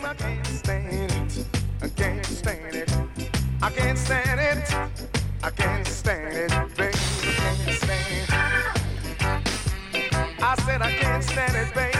I can't stand it. I can't stand it. I can't stand it. I can't stand it, baby. I can't stand it. I said I can't stand it, baby.